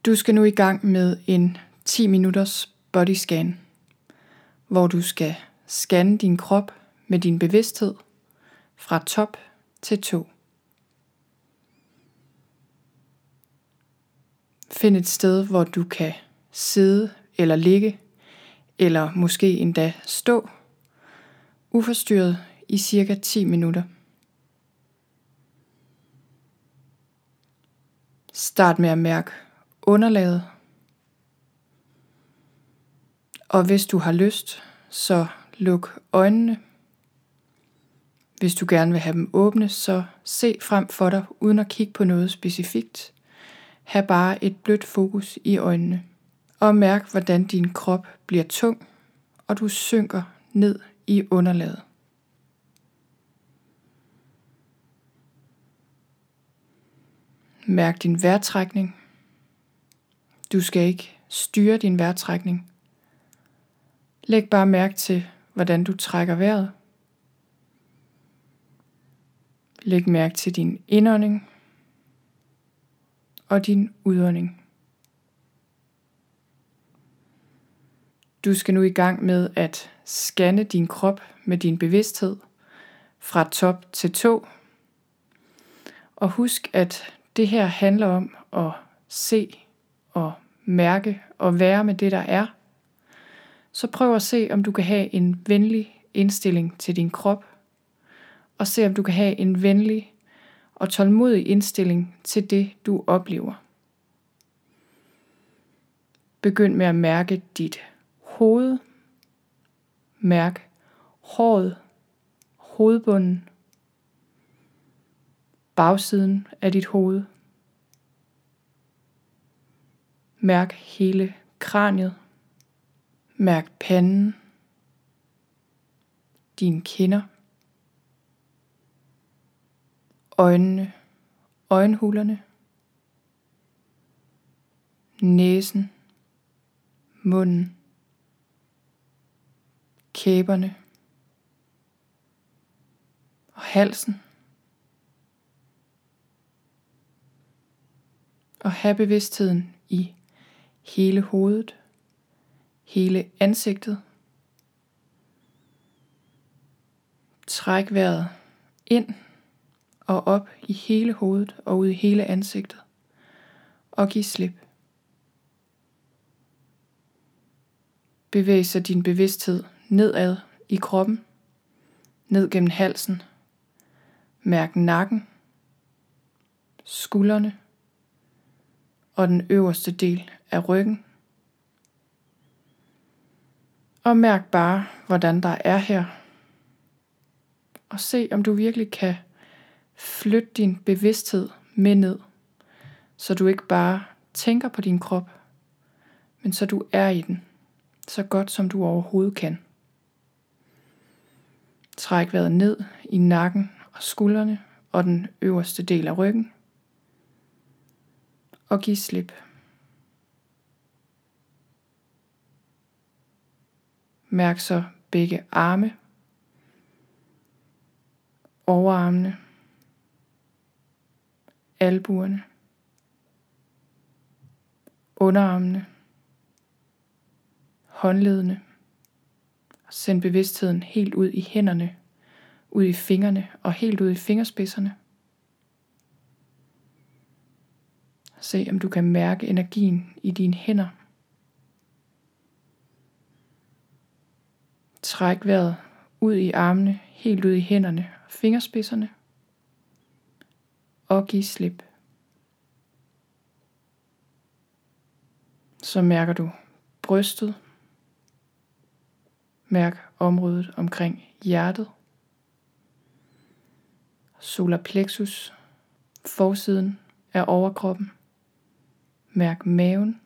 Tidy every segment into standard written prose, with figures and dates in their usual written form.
Du skal nu i gang med en 10 minutters bodyscan, hvor du skal scanne din krop med din bevidsthed fra top til tå. Find et sted, hvor du kan sidde eller ligge, eller måske endda stå, uforstyrret i cirka 10 minutter. Start med at mærke underlaget, og hvis du har lyst, så luk øjnene. Hvis du gerne vil have dem åbne, så se frem for dig uden at kigge på noget specifikt. Ha' bare et blødt fokus i øjnene, og mærk hvordan din krop bliver tung, og du synker ned i underlaget. Mærk din vejrtrækning. Du skal ikke styre din vejrtrækning. Læg bare mærke til, hvordan du trækker vejret. Læg mærke til din indånding og din udånding. Du skal nu i gang med at scanne din krop med din bevidsthed fra top til tå. Og husk, at det her handler om at se og mærke og være med det, der er. Så prøv at se, om du kan have en venlig indstilling til din krop, og se, om du kan have en venlig og tålmodig indstilling til det, du oplever. Begynd med at mærke dit hoved. Mærk håret, hovedbunden, bagsiden af dit hoved. Mærk hele kraniet. Mærk panden, dine kinder, øjnene, øjenhulerne, næsen, munden, kæberne og halsen. Og have bevidstheden i hele hovedet, hele ansigtet. Træk vejret ind og op i hele hovedet og ud i hele ansigtet. Og giv slip. Bevæg så din bevidsthed nedad i kroppen, ned gennem halsen. Mærk nakken, skuldrene og den øverste del af ryggen. Og mærk bare, hvordan der er her. Og se, om du virkelig kan flytte din bevidsthed med ned, så du ikke bare tænker på din krop, men så du er i den, så godt som du overhovedet kan. Træk vejret ned i nakken og skuldrene og den øverste del af ryggen. Og giv slip. Mærk så begge arme, overarmene, albuerne, underarmene, håndledene. Send bevidstheden helt ud i hænderne, ud i fingrene og helt ud i fingerspidserne. Se om du kan mærke energien i dine hænder. Træk vejret ud i armene, helt ud i hænderne og fingerspidserne. Og giv slip. Så mærker du brystet. Mærk området omkring hjertet. Solar plexus, forsiden af overkroppen. Mærk maven.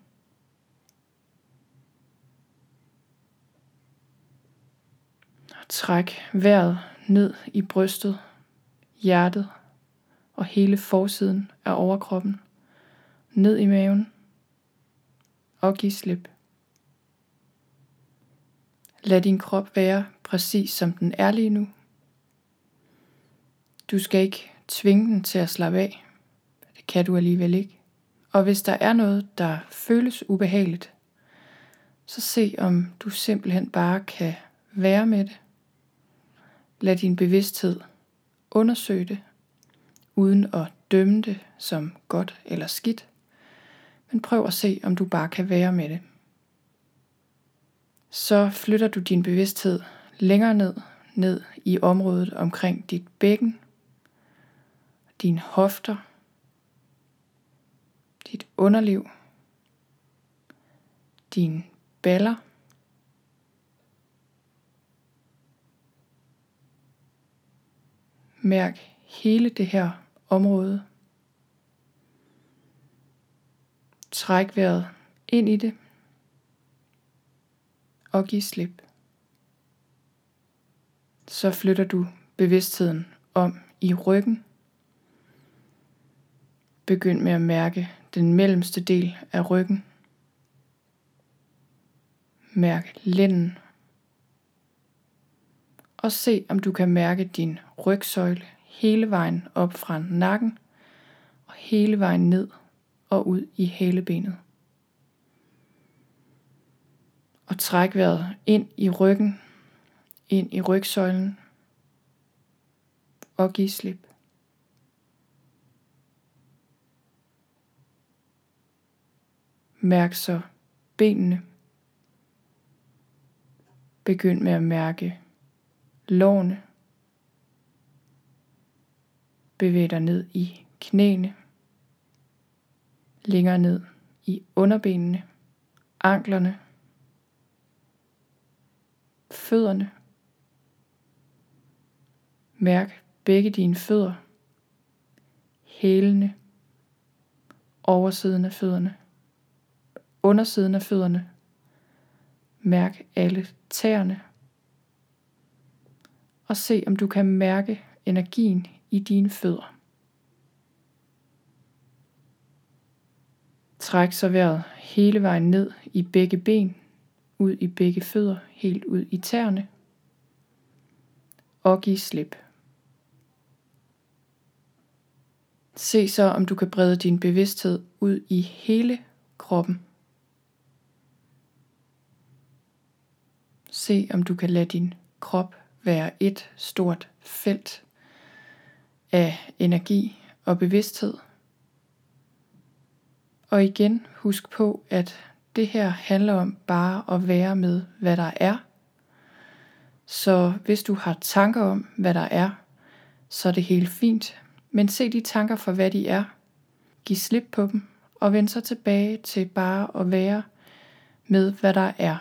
Træk vejret ned i brystet, hjertet og hele forsiden af overkroppen. Ned i maven. Og giv slip. Lad din krop være præcis som den er lige nu. Du skal ikke tvinge den til at slappe af. Det kan du alligevel ikke. Og hvis der er noget, der føles ubehageligt, så se om du simpelthen bare kan være med det. Lad din bevidsthed undersøge det, uden at dømme det som godt eller skidt. Men prøv at se, om du bare kan være med det. Så flytter du din bevidsthed længere ned i området omkring dit bækken, dine hofter, dit underliv, dine baller, mærk hele det her område. Træk vejret ind i det og giv slip. Så flytter du bevidstheden om i ryggen. Begynd med at mærke den mellemste del af ryggen. Mærk lænden. Og se om du kan mærke din rygsøjle hele vejen op fra nakken og hele vejen ned og ud i halebenet. Og træk vejret ind i ryggen, ind i rygsøjlen og giv slip. Mærk så benene. Begynd med at mærke lårene. Bevæg dig ned i knæene. Længere ned i underbenene, anklerne, fødderne. Mærk begge dine fødder, hælene, oversiden af fødderne, undersiden af fødderne. Mærk alle tæerne. Og se om du kan mærke energien i dine fødder. Træk så vejret hele vejen ned i begge ben, ud i begge fødder, helt ud i tæerne. Og giv slip. Se så om du kan brede din bevidsthed ud i hele kroppen. Se om du kan lade din krop være et stort felt af energi og bevidsthed. Og igen husk på, at det her handler om bare at være med, hvad der er. Så hvis du har tanker om, hvad der er, så er det helt fint. Men se de tanker for, hvad de er. Giv slip på dem og vend så tilbage til bare at være med, hvad der er.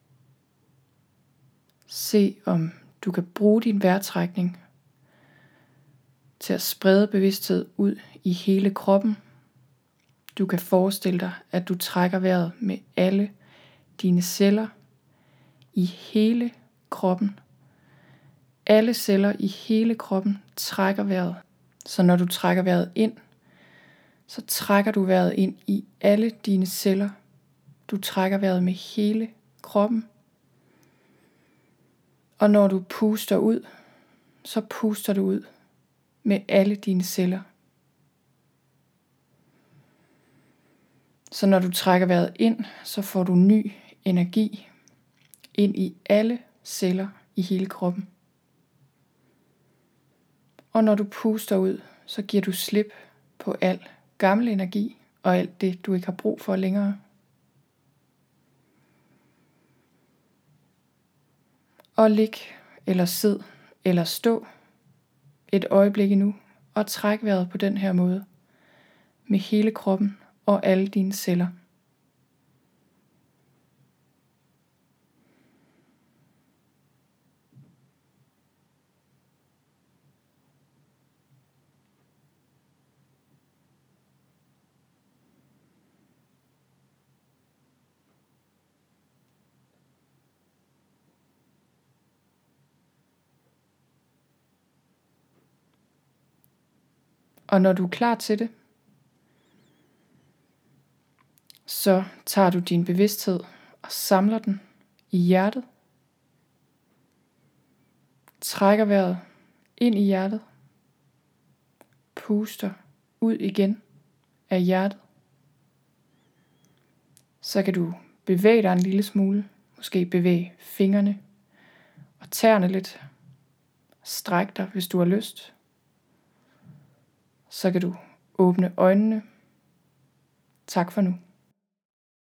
Se om du kan bruge din vejrtrækning til at sprede bevidsthed ud i hele kroppen. Du kan forestille dig, at du trækker vejret med alle dine celler i hele kroppen. Alle celler i hele kroppen trækker vejret. Så når du trækker vejret ind, så trækker du vejret ind i alle dine celler. Du trækker vejret med hele kroppen. Og når du puster ud, så puster du ud med alle dine celler. Så når du trækker vejret ind, så får du ny energi ind i alle celler i hele kroppen. Og når du puster ud, så giver du slip på al gammel energi og alt det, du ikke har brug for længere. Og lig eller sid eller stå et øjeblik endnu og træk vejret på den her måde med hele kroppen og alle dine celler. Og når du er klar til det, så tager du din bevidsthed og samler den i hjertet. Trækker vejret ind i hjertet. Puster ud igen af hjertet. Så kan du bevæge dig en lille smule. Måske bevæge fingrene og tæerne lidt. Stræk dig, hvis du har lyst. Så kan du åbne øjnene. Tak for nu.